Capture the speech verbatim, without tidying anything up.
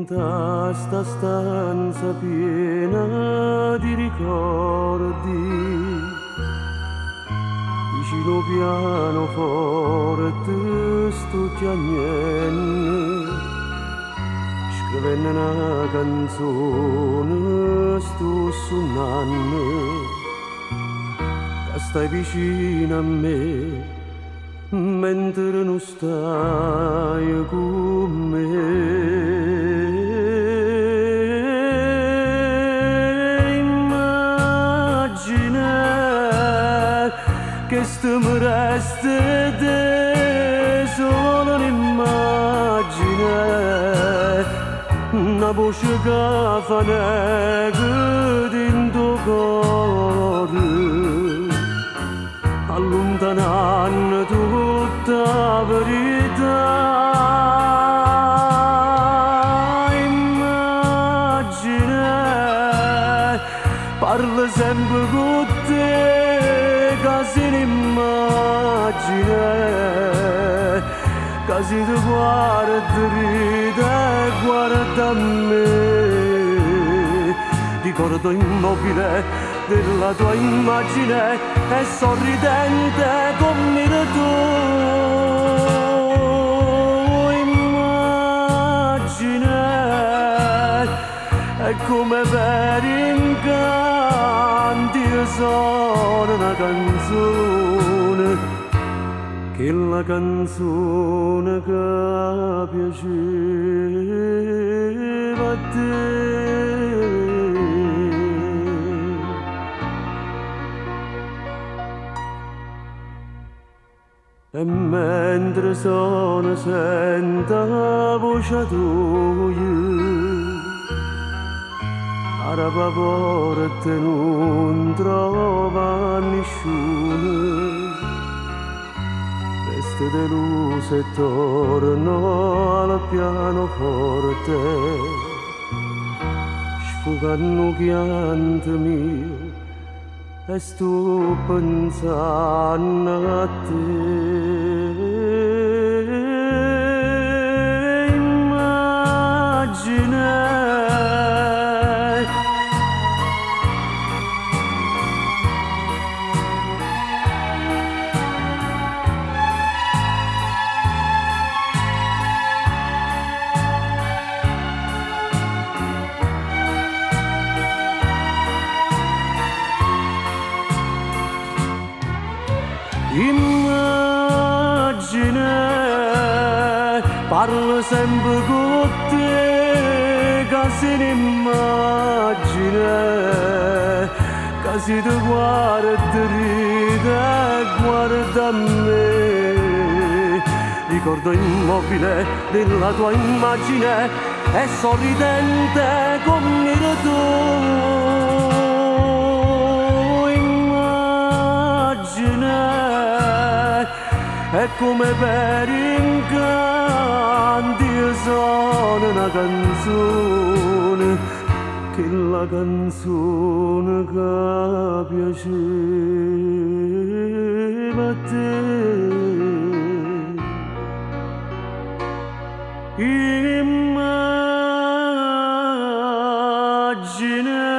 Da sta stanza piena di ricordi, vicino pianoforte sto chiagnendo, scrivendo una canzone sto suonando, che stai vicino a me mentre non stai con me. Che stiamo resta te solo un'immagine, una voce che fa negro dentro cuore, allontanando tutta la verità. Immagine, parla sempre con te, quasi un'immagine, quasi ti guarda, ride e guarda a me. Ricordo immobile della tua immagine e sorridente come tu. Immagine è come per incanti io sono una canzone, che la canzone che piaceva a te. E mentre sono sento la voce tua, araba porta non trova nessuno, resta deluso e torno al pianoforte, sfogando pianto mio e sto pensando a te. Immagine, immagine, parlo sempre con te, quasi un'immagine, quasi ti guarda, ride e guarda a me. Ricordo immobile della tua immagine e sorridente come tu. E come per incanti io sono una canzone, che la canzone che piaceva a te. Immagine